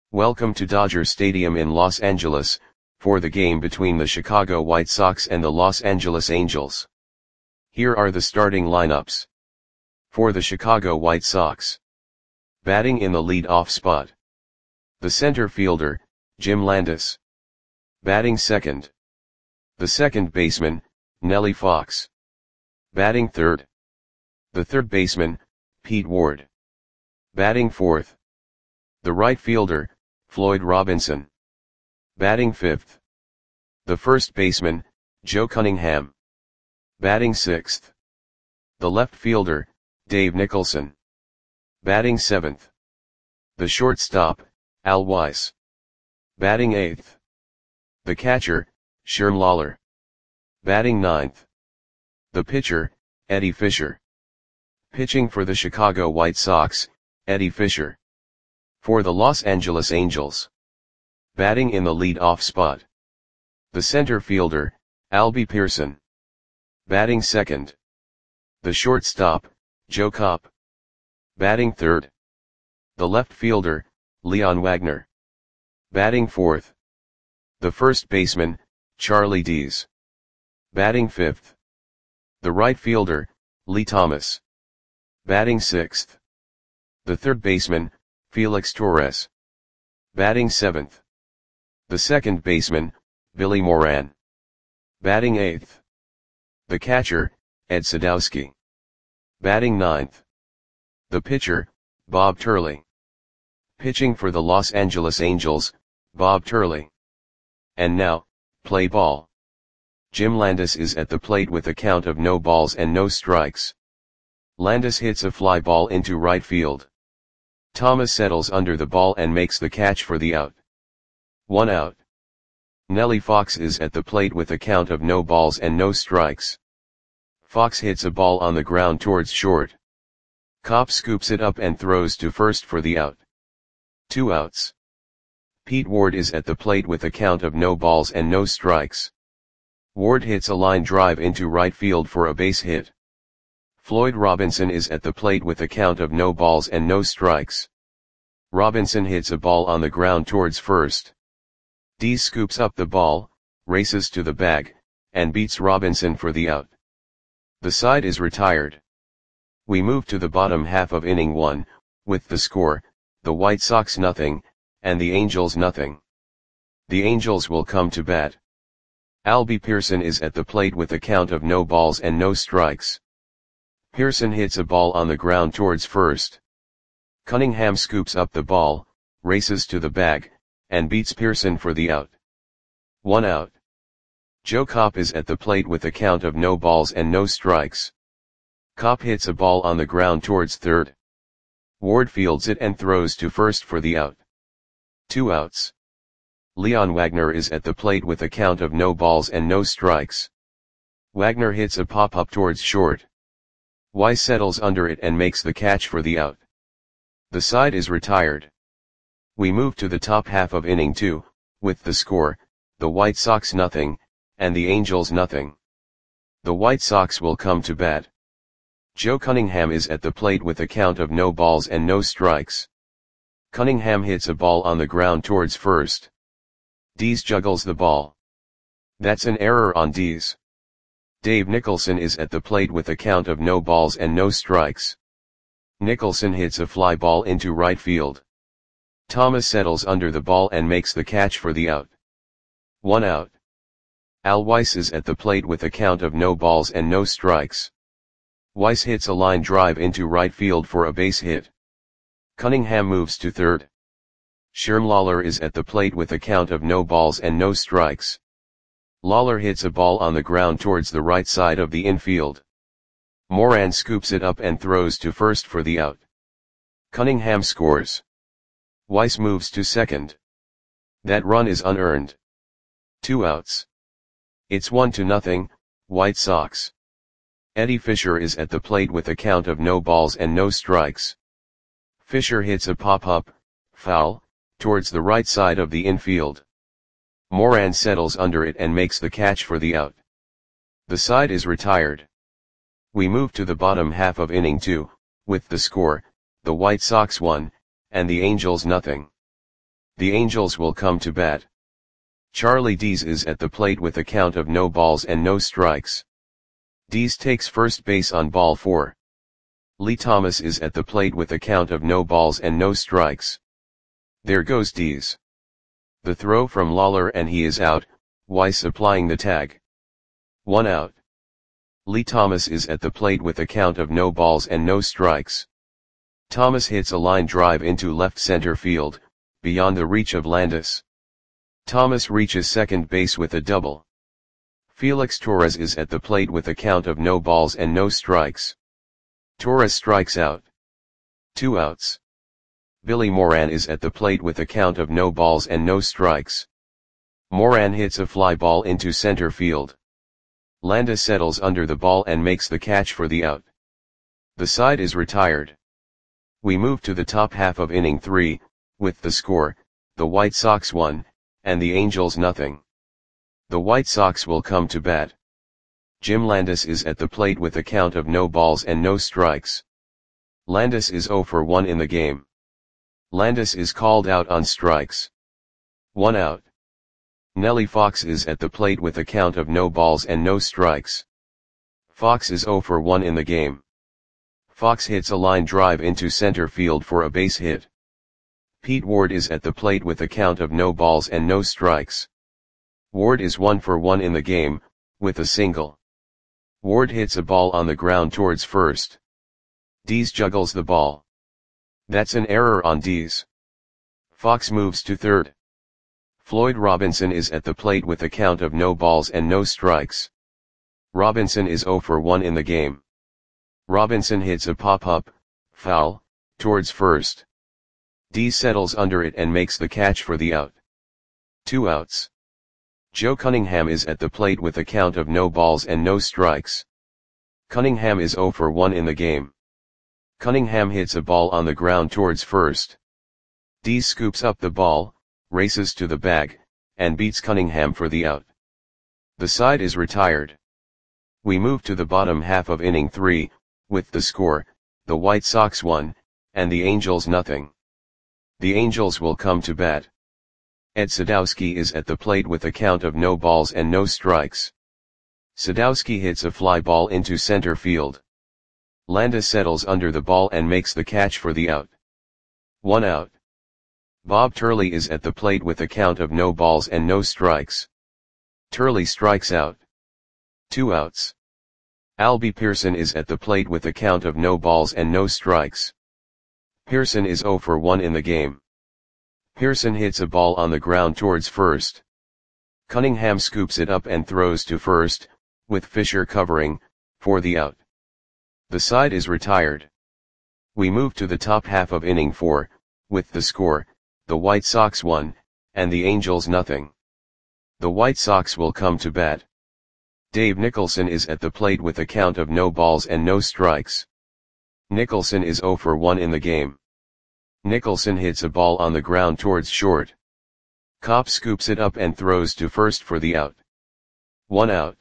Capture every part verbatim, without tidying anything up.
Welcome to Dodger Stadium in Los Angeles, for the game between the Chicago White Sox and the Los Angeles Angels. Here are the starting lineups. For the Chicago White Sox. Batting in the lead-off spot. The center fielder, Jim Landis. Batting second. The second baseman, Nellie Fox. Batting third. The third baseman, Pete Ward. Batting fourth. The right fielder, Floyd Robinson. Batting fifth. The first baseman, Joe Cunningham. Batting sixth. The left fielder, Dave Nicholson. Batting seventh. The shortstop, Al Weiss. Batting eighth. The catcher, Sherm Lawler. Batting ninth. The pitcher, Eddie Fisher. Pitching for the Chicago White Sox, Eddie Fisher. For the Los Angeles Angels. Batting in the lead-off spot. The center fielder, Albie Pearson. Batting second. The shortstop, Joe Kopp. Batting third. The left fielder, Leon Wagner. Batting fourth. The first baseman, Charlie Dees. Batting fifth. The right fielder, Lee Thomas. Batting sixth. The third baseman, Felix Torres. Batting seventh. The second baseman, Billy Moran. Batting eighth. The catcher, Ed Sadowski. Batting ninth. The pitcher, Bob Turley. Pitching for the Los Angeles Angels, Bob Turley. And now, play ball. Jim Landis is at the plate with a count of no balls and no strikes. Landis hits a fly ball into right field. Thomas settles under the ball and makes the catch for the out. One out. Nellie Fox is at the plate with a count of no balls and no strikes. Fox hits a ball on the ground towards short. Kopp scoops it up and throws to first for the out. Two outs. Pete Ward is at the plate with a count of no balls and no strikes. Ward hits a line drive into right field for a base hit. Floyd Robinson is at the plate with a count of no balls and no strikes. Robinson hits a ball on the ground towards first. Dees scoops up the ball, races to the bag, and beats Robinson for the out. The side is retired. We move to the bottom half of inning one, with the score, the White Sox nothing, and the Angels nothing. The Angels will come to bat. Albie Pearson is at the plate with a count of no balls and no strikes. Pearson hits a ball on the ground towards first. Cunningham scoops up the ball, races to the bag, and beats Pearson for the out. One out. Joe Kopp is at the plate with a count of no balls and no strikes. Kopp hits a ball on the ground towards third. Ward fields it and throws to first for the out. Two outs. Leon Wagner is at the plate with a count of no balls and no strikes. Wagner hits a pop-up towards short. Weiss settles under it and makes the catch for the out. The side is retired. We move to the top half of inning two, with the score, the White Sox nothing, and the Angels nothing. The White Sox will come to bat. Joe Cunningham is at the plate with a count of no balls and no strikes. Cunningham hits a ball on the ground towards first. Dees juggles the ball. That's an error on Dees. Dave Nicholson is at the plate with a count of no balls and no strikes. Nicholson hits a fly ball into right field. Thomas settles under the ball and makes the catch for the out. One out. Al Weiss is at the plate with a count of no balls and no strikes. Weiss hits a line drive into right field for a base hit. Cunningham moves to third. Sherm Lawler is at the plate with a count of no balls and no strikes. Lawler hits a ball on the ground towards the right side of the infield. Moran scoops it up and throws to first for the out. Cunningham scores. Weiss moves to second. That run is unearned. Two outs. It's one to nothing, White Sox. Eddie Fisher is at the plate with a count of no balls and no strikes. Fisher hits a pop-up, foul, towards the right side of the infield. Moran settles under it and makes the catch for the out. The side is retired. We move to the bottom half of inning two, with the score, the White Sox one, and the Angels nothing. The Angels will come to bat. Charlie Dees is at the plate with a count of no balls and no strikes. Dees takes first base on ball four. Lee Thomas is at the plate with a count of no balls and no strikes. There goes Dees. The throw from Lawler and he is out, Weiss applying the tag. One out. Lee Thomas is at the plate with a count of no balls and no strikes. Thomas hits a line drive into left center field, beyond the reach of Landis. Thomas reaches second base with a double. Felix Torres is at the plate with a count of no balls and no strikes. Torres strikes out. Two outs. Billy Moran is at the plate with a count of no balls and no strikes. Moran hits a fly ball into center field. Landis settles under the ball and makes the catch for the out. The side is retired. We move to the top half of inning three, with the score, the White Sox one, and the Angels nothing. The White Sox will come to bat. Jim Landis is at the plate with a count of no balls and no strikes. Landis is zero for one in the game. Landis is called out on strikes. One out. Nellie Fox is at the plate with a count of no balls and no strikes. Fox is zero for one in the game. Fox hits a line drive into center field for a base hit. Pete Ward is at the plate with a count of no balls and no strikes. Ward is one for one in the game, with a single. Ward hits a ball on the ground towards first. Dees juggles the ball. That's an error on Dees. Fox moves to third. Floyd Robinson is at the plate with a count of no balls and no strikes. Robinson is zero for one in the game. Robinson hits a pop-up, foul, towards first. Dees settles under it and makes the catch for the out. Two outs. Joe Cunningham is at the plate with a count of no balls and no strikes. Cunningham is zero for one in the game. Cunningham hits a ball on the ground towards first. Dees scoops up the ball, races to the bag, and beats Cunningham for the out. The side is retired. We move to the bottom half of inning three, with the score, the White Sox one, and the Angels nothing. The Angels will come to bat. Ed Sadowski is at the plate with a count of no balls and no strikes. Sadowski hits a fly ball into center field. Landis settles under the ball and makes the catch for the out. One out. Bob Turley is at the plate with a count of no balls and no strikes. Turley strikes out. Two outs. Albie Pearson is at the plate with a count of no balls and no strikes. Pearson is zero for one in the game. Pearson hits a ball on the ground towards first. Cunningham scoops it up and throws to first, with Fisher covering, for the out. The side is retired. We move to the top half of inning four, with the score, the White Sox one, and the Angels nothing. The White Sox will come to bat. Dave Nicholson is at the plate with a count of no balls and no strikes. Nicholson is zero for one in the game. Nicholson hits a ball on the ground towards short. Kopp scoops it up and throws to first for the out. One out.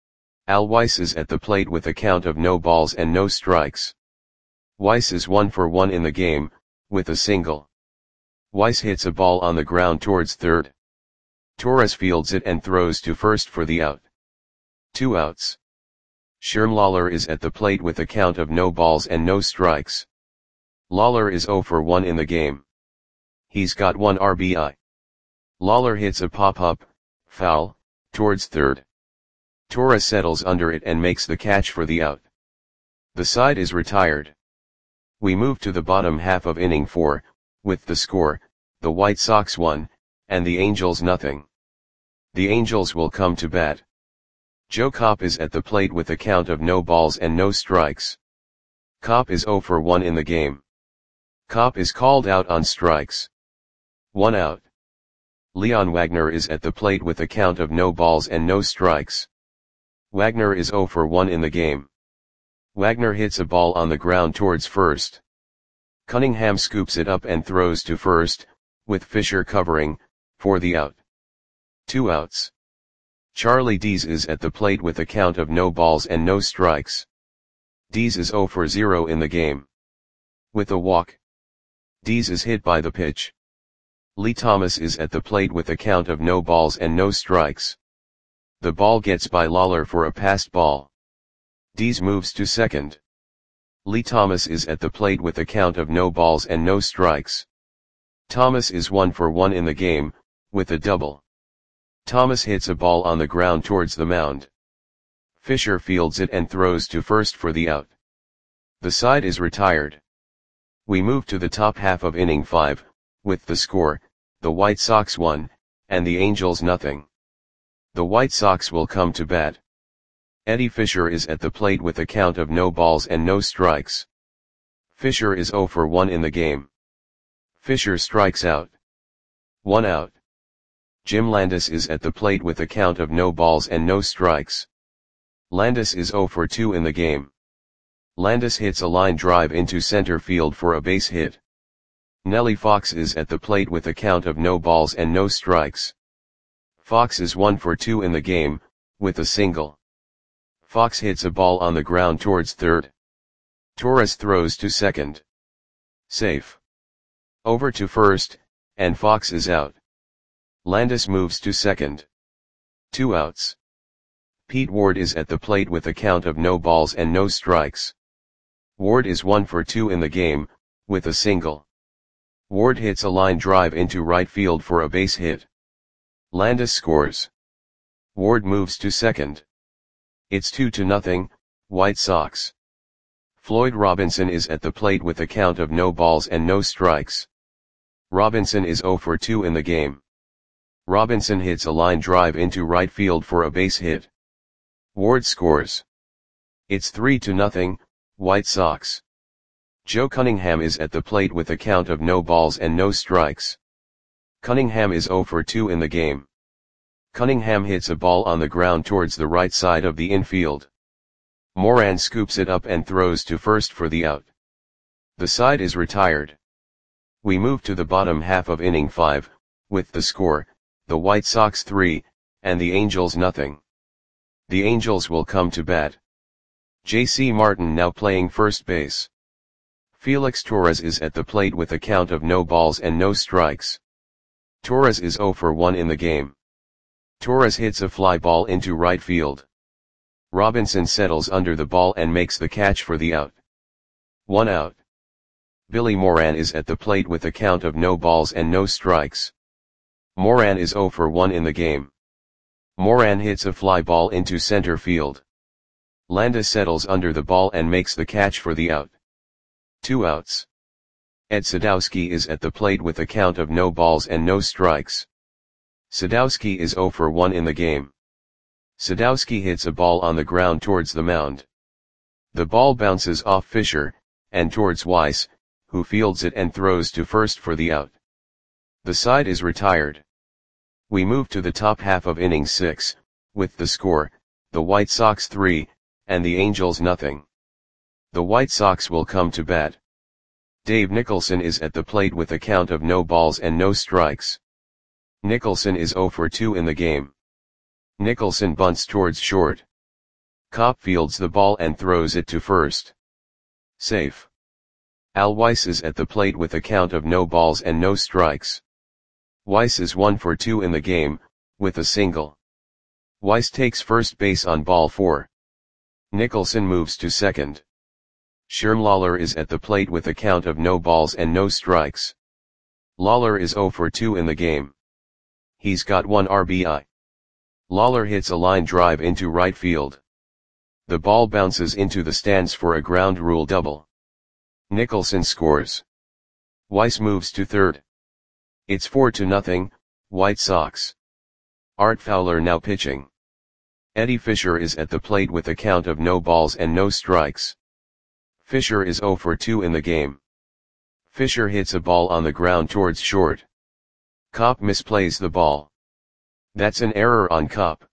Al Weiss is at the plate with a count of no balls and no strikes. Weiss is one for one in the game, with a single. Weiss hits a ball on the ground towards third. Torres fields it and throws to first for the out. Two outs. Sherm Lawler is at the plate with a count of no balls and no strikes. Lawler is zero for one in the game. He's got one R B I. Lawler hits a pop-up, foul, towards third. Torres settles under it and makes the catch for the out. The side is retired. We move to the bottom half of inning four, with the score, the White Sox one, and the Angels nothing. The Angels will come to bat. Joe Kopp is at the plate with a count of no balls and no strikes. Kopp is zero for one in the game. Kopp is called out on strikes. One out. Leon Wagner is at the plate with a count of no balls and no strikes. Wagner is zero for one in the game. Wagner hits a ball on the ground towards first. Cunningham scoops it up and throws to first, with Fisher covering, for the out. Two outs. Charlie Dees is at the plate with a count of no balls and no strikes. Dees is zero for zero in the game. With a walk. Dees is hit by the pitch. Lee Thomas is at the plate with a count of no balls and no strikes. The ball gets by Lawler for a passed ball. Dees moves to second. Lee Thomas is at the plate with a count of no balls and no strikes. Thomas is one for one in the game, with a double. Thomas hits a ball on the ground towards the mound. Fisher fields it and throws to first for the out. The side is retired. We move to the top half of inning five, with the score, the White Sox one, and the Angels nothing. The White Sox will come to bat. Eddie Fisher is at the plate with a count of no balls and no strikes. Fisher is zero for one in the game. Fisher strikes out. One out. Jim Landis is at the plate with a count of no balls and no strikes. Landis is zero for two in the game. Landis hits a line drive into center field for a base hit. Nellie Fox is at the plate with a count of no balls and no strikes. Fox is one for two in the game, with a single. Fox hits a ball on the ground towards third. Torres throws to second. Safe. Over to first, and Fox is out. Landis moves to second. Two outs. Pete Ward is at the plate with a count of no balls and no strikes. Ward is one for two in the game, with a single. Ward hits a line drive into right field for a base hit. Landis scores. Ward moves to second. It's two to nothing, White Sox. Floyd Robinson is at the plate with a count of no balls and no strikes. Robinson is zero for two in the game. Robinson hits a line drive into right field for a base hit. Ward scores. It's three to nothing, White Sox. Joe Cunningham is at the plate with a count of no balls and no strikes. Cunningham is zero for two in the game. Cunningham hits a ball on the ground towards the right side of the infield. Moran scoops it up and throws to first for the out. The side is retired. We move to the bottom half of inning five, with the score, the White Sox three, and the Angels nothing. The Angels will come to bat. J C Martin now playing first base. Felix Torres is at the plate with a count of no balls and no strikes. Torres is zero for one in the game. Torres hits a fly ball into right field. Robinson settles under the ball and makes the catch for the out. One out. Billy Moran is at the plate with a count of no balls and no strikes. Moran is zero for one in the game. Moran hits a fly ball into center field. Landis settles under the ball and makes the catch for the out. Two outs. Ed Sadowski is at the plate with a count of no balls and no strikes. Sadowski is zero for one in the game. Sadowski hits a ball on the ground towards the mound. The ball bounces off Fisher, and towards Weiss, who fields it and throws to first for the out. The side is retired. We move to the top half of inning six, with the score, the White Sox three, and the Angels nothing. The White Sox will come to bat. Dave Nicholson is at the plate with a count of no balls and no strikes. Nicholson is zero for two in the game. Nicholson bunts towards short. Kopp fields the ball and throws it to first. Safe. Al Weiss is at the plate with a count of no balls and no strikes. Weiss is one for two in the game, with a single. Weiss takes first base on ball four. Nicholson moves to second. Sherm Lawler is at the plate with a count of no balls and no strikes. Lawler is zero for two in the game. He's got one R B I. Lawler hits a line drive into right field. The ball bounces into the stands for a ground rule double. Nicholson scores. Weiss moves to third. It's four to nothing, White Sox. Art Fowler now pitching. Eddie Fisher is at the plate with a count of no balls and no strikes. Fisher is zero for two in the game. Fisher hits a ball on the ground towards short. Kopp misplays the ball. That's an error on Kopp.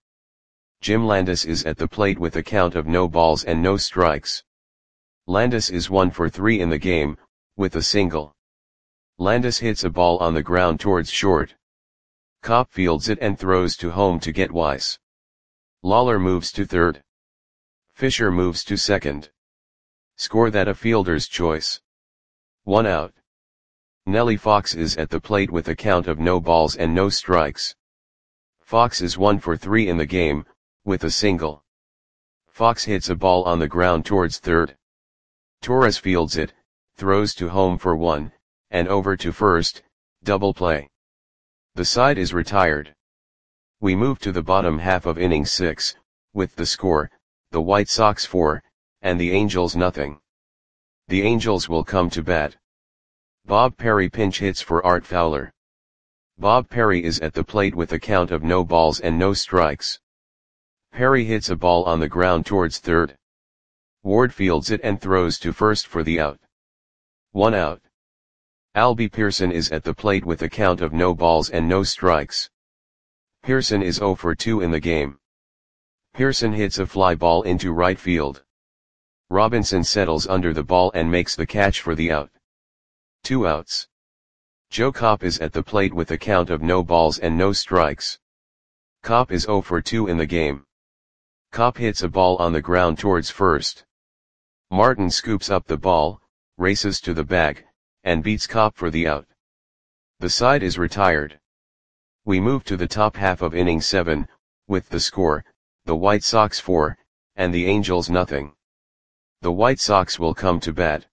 Jim Landis is at the plate with a count of no balls and no strikes. Landis is one for three in the game, with a single. Landis hits a ball on the ground towards short. Kopp fields it and throws to home to get Weiss. Lawler moves to third. Fisher moves to second. Score that a fielder's choice. One out. Nellie Fox is at the plate with a count of no balls and no strikes. Fox is one for three in the game, with a single. Fox hits a ball on the ground towards third. Torres fields it, throws to home for one, and over to first, double play. The side is retired. We move to the bottom half of inning six, with the score, the White Sox four, and the Angels nothing. The Angels will come to bat. Bob Perry pinch hits for Art Fowler. Bob Perry is at the plate with a count of no balls and no strikes. Perry hits a ball on the ground towards third. Ward fields it and throws to first for the out. One out. Albie Pearson is at the plate with a count of no balls and no strikes. Pearson is oh for two in the game. Pearson hits a fly ball into right field. Robinson settles under the ball and makes the catch for the out. Two outs. Joe Kopp is at the plate with a count of no balls and no strikes. Kopp is oh for two in the game. Kopp hits a ball on the ground towards first. Martin scoops up the ball, races to the bag, and beats Kopp for the out. The side is retired. We move to the top half of inning seven, with the score, the White Sox four, and the Angels nothing. The White Sox will come to bat.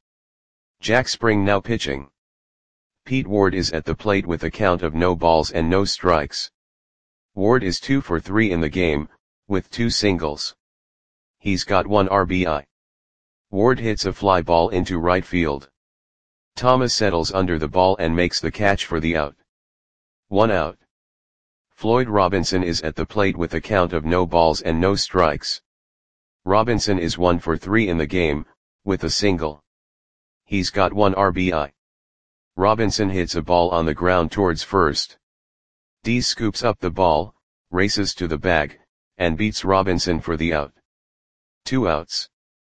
Jack Spring now pitching. Pete Ward is at the plate with a count of no balls and no strikes. Ward is two for three in the game, with two singles. He's got one R B I. Ward hits a fly ball into right field. Thomas settles under the ball and makes the catch for the out. One out. Floyd Robinson is at the plate with a count of no balls and no strikes. Robinson is one for three in the game, with a single. He's got one R B I. Robinson hits a ball on the ground towards first. Dees scoops up the ball, races to the bag, and beats Robinson for the out. Two outs.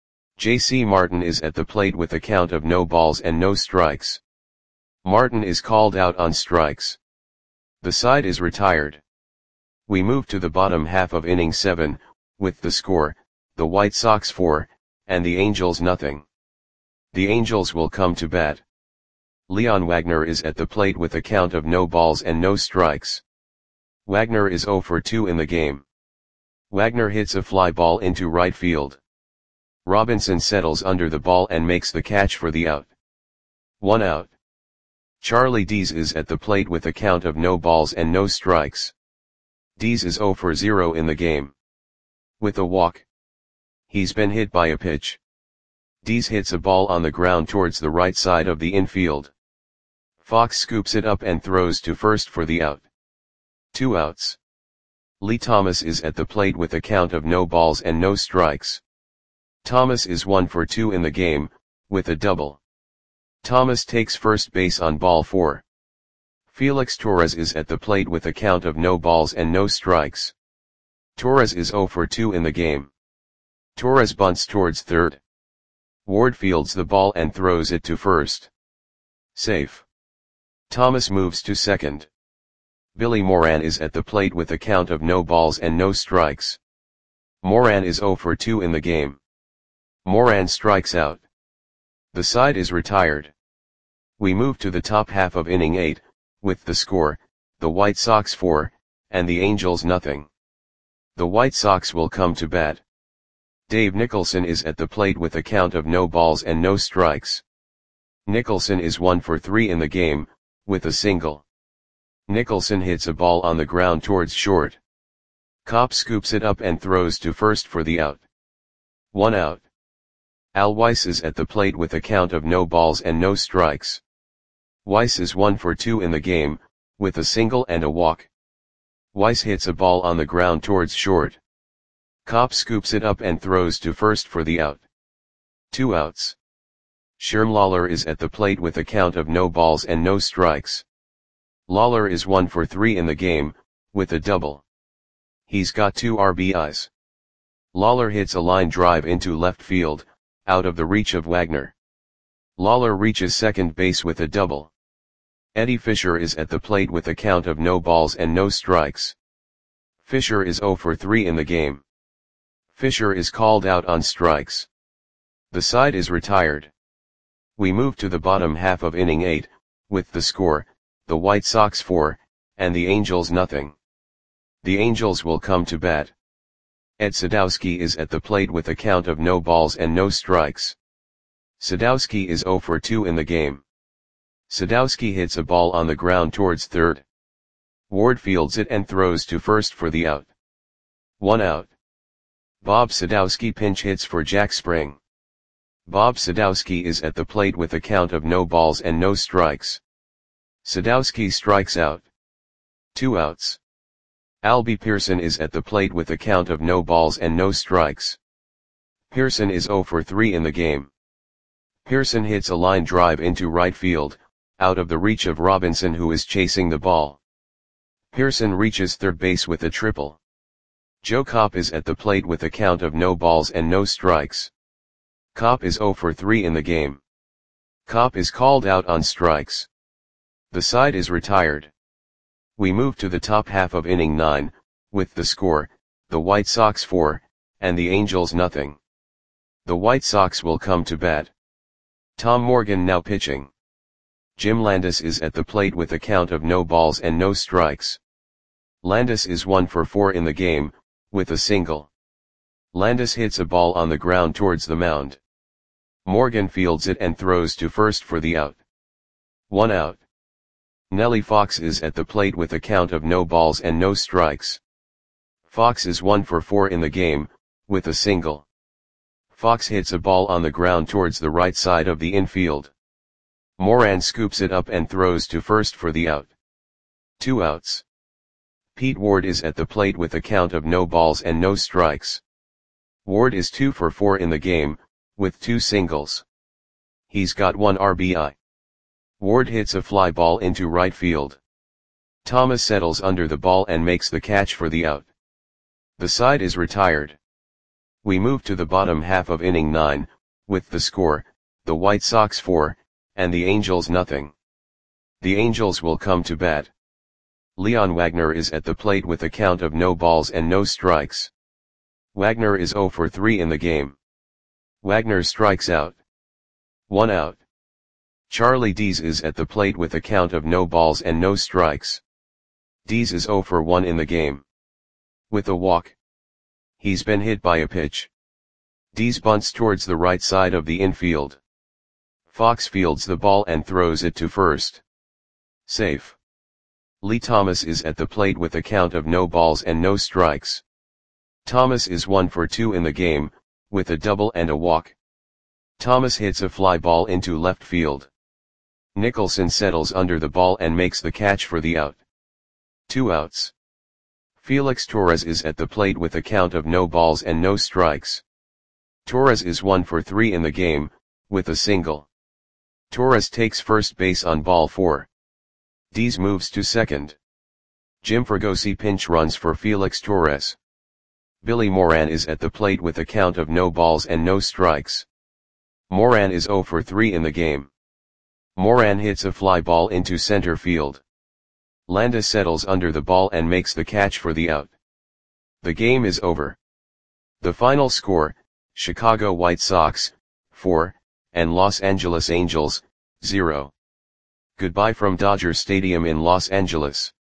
J C Martin is at the plate with a count of no balls and no strikes. Martin is called out on strikes. The side is retired. We move to the bottom half of inning seven, with the score, the White Sox four, and the Angels nothing. The Angels will come to bat. Leon Wagner is at the plate with a count of no balls and no strikes. Wagner is oh for two in the game. Wagner hits a fly ball into right field. Robinson settles under the ball and makes the catch for the out. One out. Charlie Dees is at the plate with a count of no balls and no strikes. Dees is oh for zero in the game. With a walk. He's been hit by a pitch. Dees hits a ball on the ground towards the right side of the infield. Fox scoops it up and throws to first for the out. Two outs. Lee Thomas is at the plate with a count of no balls and no strikes. Thomas is one for two in the game, with a double. Thomas takes first base on ball four. Felix Torres is at the plate with a count of no balls and no strikes. Torres is oh for two in the game. Torres bunts towards third. Ward fields the ball and throws it to first. Safe. Thomas moves to second. Billy Moran is at the plate with a count of no balls and no strikes. Moran is oh for two in the game. Moran strikes out. The side is retired. We move to the top half of inning eight, with the score, the White Sox four, and the Angels nothing. The White Sox will come to bat. Dave Nicholson is at the plate with a count of no balls and no strikes. Nicholson is one for three in the game, with a single. Nicholson hits a ball on the ground towards short. Kopp scoops it up and throws to first for the out. One out. Al Weiss is at the plate with a count of no balls and no strikes. Weiss is one for two in the game, with a single and a walk. Weiss hits a ball on the ground towards short. Kopp scoops it up and throws to first for the out. Two outs. Sherm Lawler is at the plate with a count of no balls and no strikes. Lawler is one for three in the game, with a double. He's got two R B Is. Lawler hits a line drive into left field, out of the reach of Wagner. Lawler reaches second base with a double. Eddie Fisher is at the plate with a count of no balls and no strikes. Fisher is oh for three in the game. Fisher is called out on strikes. The side is retired. We move to the bottom half of inning eight, with the score, the White Sox four, and the Angels nothing. The Angels will come to bat. Ed Sadowski is at the plate with a count of no balls and no strikes. Sadowski is zero for two in the game. Sadowski hits a ball on the ground towards third. Ward fields it and throws to first for the out. One out. Bob Sadowski pinch hits for Jack Spring. Bob Sadowski is at the plate with a count of no balls and no strikes. Sadowski strikes out. Two outs. Albie Pearson is at the plate with a count of no balls and no strikes. Pearson is zero for three in the game. Pearson hits a line drive into right field, out of the reach of Robinson, who is chasing the ball. Pearson reaches third base with a triple. Joe Kopp is at the plate with a count of no balls and no strikes. Kopp is zero for three in the game. Kopp is called out on strikes. The side is retired. We move to the top half of inning nine, with the score, the White Sox four, and the Angels nothing. The White Sox will come to bat. Tom Morgan now pitching. Jim Landis is at the plate with a count of no balls and no strikes. Landis is one for four in the game, with a single. Landis hits a ball on the ground towards the mound. Morgan fields it and throws to first for the out. One out. Nellie Fox is at the plate with a count of no balls and no strikes. Fox is one for four in the game, with a single. Fox hits a ball on the ground towards the right side of the infield. Moran scoops it up and throws to first for the out. Two outs. Pete Ward is at the plate with a count of no balls and no strikes. Ward is two for four in the game, with two singles. He's got one R B I. Ward hits a fly ball into right field. Thomas settles under the ball and makes the catch for the out. The side is retired. We move to the bottom half of inning nine, with the score, the White Sox four, and the Angels nothing. The Angels will come to bat. Leon Wagner is at the plate with a count of no balls and no strikes. Wagner is zero for three in the game. Wagner strikes out. One out. Charlie Dees is at the plate with a count of no balls and no strikes. Dees is zero for one in the game. With a walk. He's been hit by a pitch. Dees bunts towards the right side of the infield. Fox fields the ball and throws it to first. Safe. Lee Thomas is at the plate with a count of no balls and no strikes. Thomas is one for two in the game, with a double and a walk. Thomas hits a fly ball into left field. Nicholson settles under the ball and makes the catch for the out. Two outs. Felix Torres is at the plate with a count of no balls and no strikes. Torres is one for three in the game, with a single. Torres takes first base on ball four. Dees moves to second. Jim Fregosi pinch runs for Felix Torres. Billy Moran is at the plate with a count of no balls and no strikes. Moran is zero for three in the game. Moran hits a fly ball into center field. Landis settles under the ball and makes the catch for the out. The game is over. The final score, Chicago White Sox, four, and Los Angeles Angels, zero. Goodbye from Dodger Stadium in Los Angeles.